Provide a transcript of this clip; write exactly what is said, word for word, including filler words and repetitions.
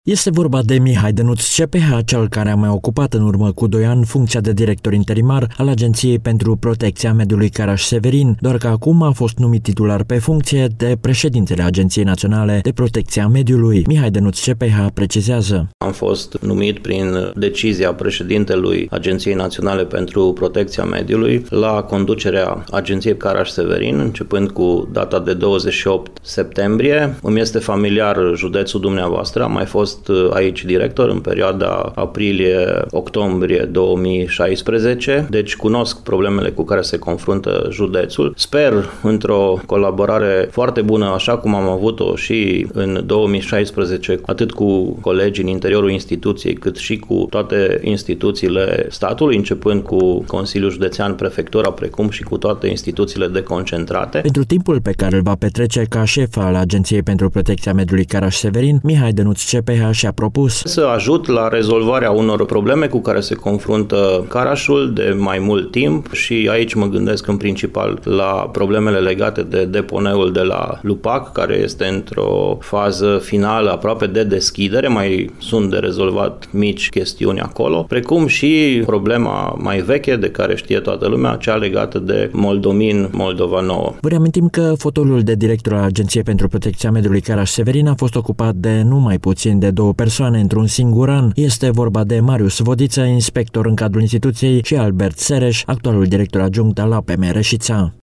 Este vorba de Mihai Dănuț C P H, cel care a mai ocupat în urmă cu doi ani funcția de director interimar al Agenției pentru Protecția Mediului Caraș-Severin, doar că acum a fost numit titular pe funcție de președintele Agenției Naționale de Protecție a Mediului. Mihai Dănuț C P H precizează. Am fost numit prin decizia președintelui Agenției Naționale pentru Protecția Mediului la conducerea Agenției Caraș-Severin, începând cu data de douăzeci și opt septembrie. Îmi este familiar județul dumneavoastră, am mai fost aici director în perioada aprilie-octombrie două mii șaisprezece, deci cunosc problemele cu care se confruntă județul. Sper într-o colaborare foarte bună, așa cum am avut-o și în două mii șaisprezece, atât cu colegii în interiorul instituției, cât și cu toate instituțiile statului, începând cu Consiliul Județean, Prefectura, precum și cu toate instituțiile deconcentrate. Pentru timpul pe care îl va petrece ca șef al Agenției pentru Protecția Mediului Caraș-Severin, Mihai Dănuț C P H și-a propus să ajut la rezolvarea unor probleme cu care se confruntă Carașul de mai mult timp și aici mă gândesc în principal la problemele legate de deponeul de la Lupac, care este într-o fază finală aproape de deschidere, mai sunt de rezolvat mici chestiuni acolo, precum și problema mai veche de care știe toată lumea, cea legată de Moldomin, Moldova Nouă. Vă reamintim că fotolul de director al Agenției pentru Protecția Mediului Caraș-Severin a fost ocupat de nu mai puțin de două persoane într-un singur an. Este vorba de Marius Vodiță, inspector în cadrul instituției, și Albert Sereș, actualul director adjunct al A P M Reșița.